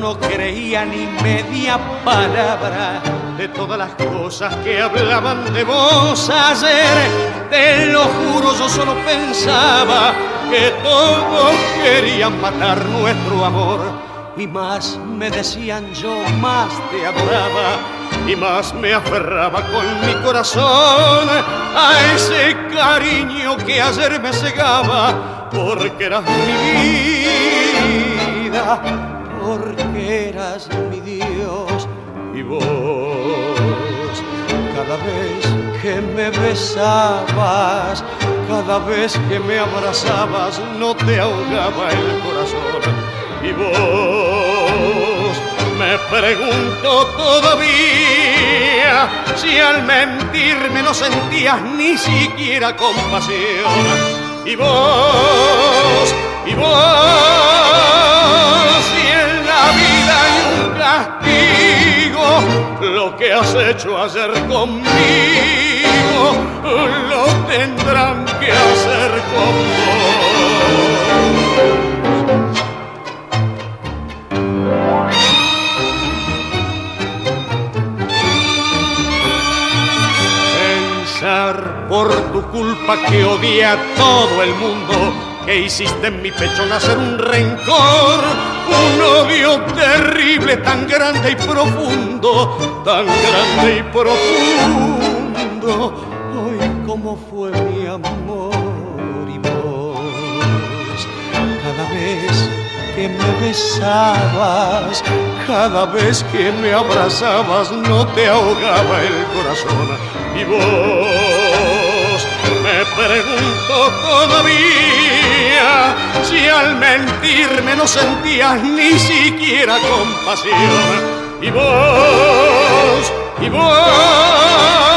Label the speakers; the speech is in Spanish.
Speaker 1: no creía ni media palabra de todas las cosas que hablaban de vos ayer. Te lo juro, yo solo pensaba que todos querían matar nuestro amor. Y más me decían, yo más te adoraba y más me aferraba con mi corazón a ese cariño que ayer me cegaba, porque eras mi vida, porque eras mi Dios. Y vos, cada vez que me besabas, cada vez que me abrazabas, no te ahogaba el corazón. Y vos, me pregunto todavía si al mentirme no sentías ni siquiera compasión. Y vos, si en la vida hay un castigo, lo que has hecho ayer conmigo, lo tendrán que hacer con vos. Por tu culpa que odié a todo el mundo, que hiciste en mi pecho nacer un rencor, un odio terrible, tan grande y profundo, tan grande y profundo. Hoy cómo fue mi amor y vos, cada vez que me besabas, cada vez que me abrazabas, no te ahogaba el corazón. Y vos, me pregunto todavía si al mentirme no sentías ni siquiera compasión. Y vos